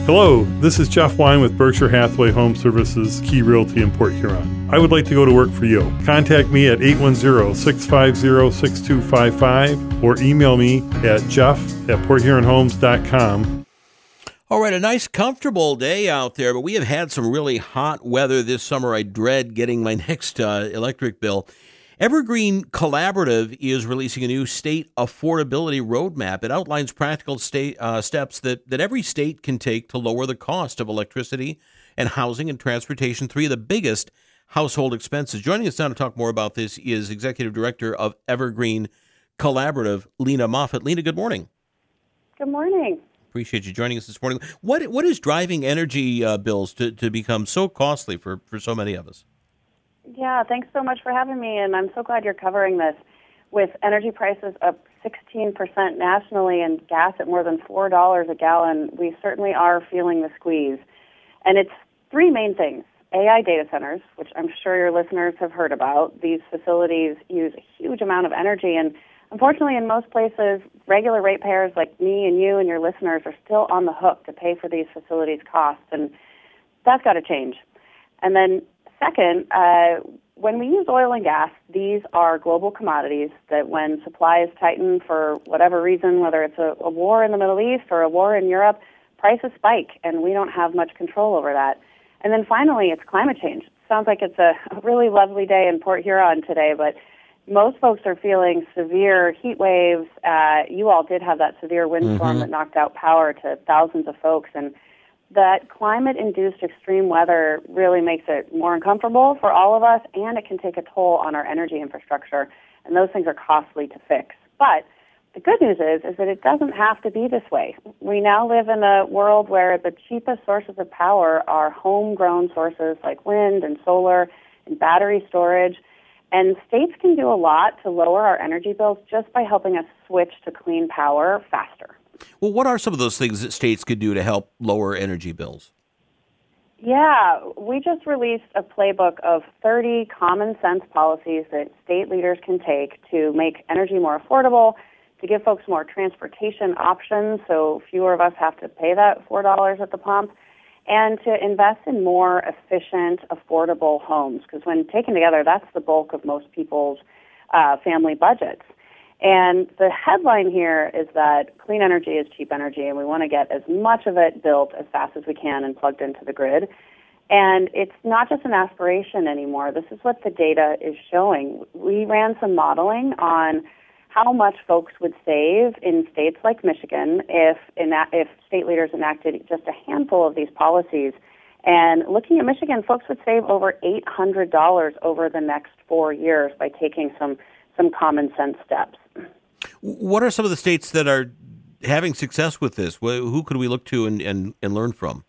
Hello, this is Jeff Wine with Berkshire Hathaway Home Services Key Realty in Port Huron. I would like to go to work for you. Contact me at 810-650-6255 or email me at jeff@porthuronhomes.com. All right, a nice, comfortable day out there, but we have had some really hot weather this summer. I dread getting my next electric bill. Evergreen Collaborative is releasing a new state affordability roadmap. It outlines practical steps that every state can take to lower the cost of electricity and housing and transportation, three of the biggest household expenses. Joining us now to talk more about this is Executive Director of Evergreen Collaborative, Lena Moffitt. Lena, good morning. Good morning. Appreciate you joining us this morning. What is driving energy bills to become so costly for so many of us? Yeah, thanks so much for having me, and I'm so glad you're covering this. With energy prices up 16% nationally and gas at more than $4 a gallon, we certainly are feeling the squeeze. And it's three main things. AI data centers, which I'm sure your listeners have heard about. These facilities use a huge amount of energy, and unfortunately in most places, regular ratepayers like me and you and your listeners are still on the hook to pay for these facilities' costs, and that's got to change. And then second, when we use oil and gas, these are global commodities that when supplies tighten for whatever reason, whether it's a war in the Middle East or a war in Europe, prices spike, and we don't have much control over that. And then finally, it's climate change. Sounds like it's a really lovely day in Port Huron today, but most folks are feeling severe heat waves. You all did have that severe windstorm that knocked out power to thousands of folks, and that climate-induced extreme weather really makes it more uncomfortable for all of us, and it can take a toll on our energy infrastructure, and those things are costly to fix. But the good news is that it doesn't have to be this way. We now live in a world where the cheapest sources of power are homegrown sources like wind and solar and battery storage, and states can do a lot to lower our energy bills just by helping us switch to clean power faster. Well, what are some of those things that states could do to help lower energy bills? Yeah, we just released a playbook of 30 common sense policies that state leaders can take to make energy more affordable, to give folks more transportation options so fewer of us have to pay that $4 at the pump, and to invest in more efficient, affordable homes. Because when taken together, that's the bulk of most people's family budgets. And the headline here is that clean energy is cheap energy, and we want to get as much of it built as fast as we can and plugged into the grid. And it's not just an aspiration anymore. This is what the data is showing. We ran some modeling on how much folks would save in states like Michigan if state leaders enacted just a handful of these policies. And looking at Michigan, folks would save over $800 over the next 4 years by taking some common sense steps. What are some of the states that are having success with this? Who could we look to and learn from?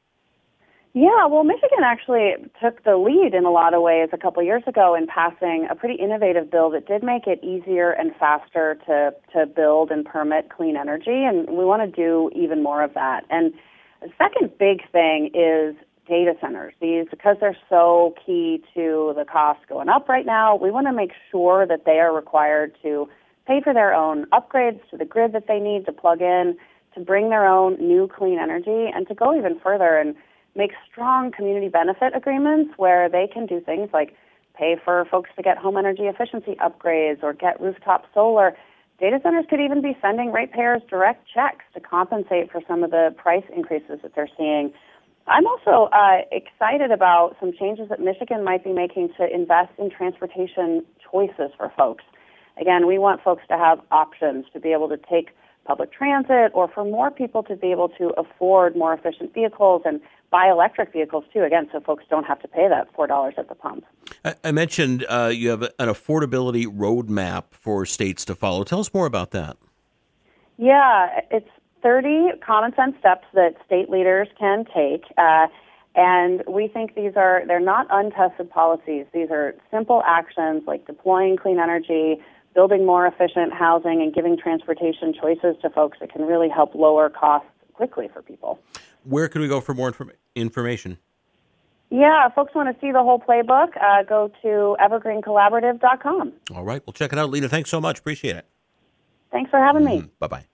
Yeah, well, Michigan actually took the lead in a lot of ways a couple years ago in passing a pretty innovative bill that did make it easier and faster to build and permit clean energy, and we want to do even more of that. And the second big thing is data centers. These, because they're so key to the cost going up right now, we want to make sure that they are required to pay for their own upgrades to the grid that they need to plug in, to bring their own new clean energy, and to go even further and make strong community benefit agreements where they can do things like pay for folks to get home energy efficiency upgrades or get rooftop solar. Data centers could even be sending ratepayers direct checks to compensate for some of the price increases that they're seeing. I'm also excited about some changes that Michigan might be making to invest in transportation choices for folks. Again, we want folks to have options to be able to take public transit, or for more people to be able to afford more efficient vehicles and buy electric vehicles too, again, so folks don't have to pay that $4 at the pump. I mentioned you have an affordability roadmap for states to follow. Tell us more about that. Yeah, it's 30 common sense steps that state leaders can take, and we think they're not untested policies. These are simple actions like deploying clean energy, building more efficient housing, and giving transportation choices to folks that can really help lower costs quickly for people. Where can we go for more information? Yeah, if folks want to see the whole playbook, go to evergreencollaborative.com. All right, we'll check it out. Lena, thanks so much. Appreciate it. Thanks for having me. Bye-bye.